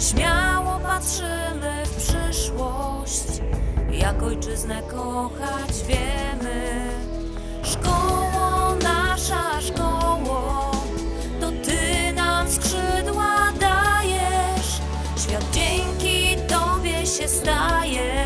Śmiało patrzymy w przyszłość, jak ojczyznę kochać wiemy. Szkoło, nasza szkoło, to Ty nam skrzydła dajesz. Świat dzięki Tobie się staje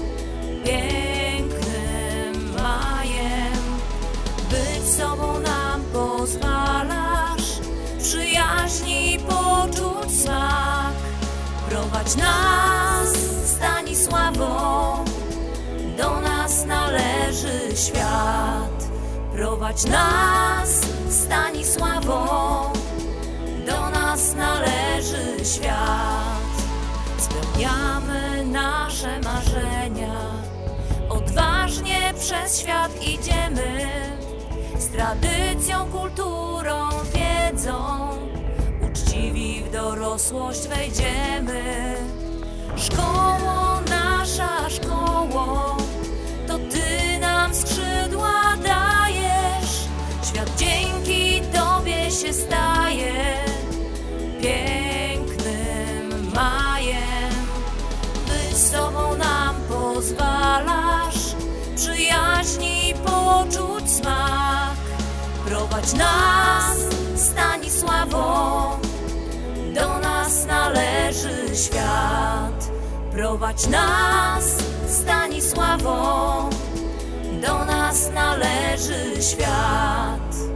pięknym majem. Być sobą nam pozwalasz, przyjaźni poczuć smak. Prowadź nas, Stanisławo, do nas należy świat. Prowadź nas, Stanisławo, do nas należy świat. Spełniamy nasze marzenia, odważnie przez świat idziemy. Z tradycją, kulturą, wiedzą, uczciwi w dorosłość wejdziemy. Szkoło, nasza szkoło, to Ty nam skrzydła dajesz. Świat dzięki Tobie się staje pięknym majem. Być z Tobą nam pozwalasz, przyjaźni poczuć smak. Prowadź nas, Stanisławo, do nas należy świat. Prowadź nas, Stanisławo, do nas należy świat.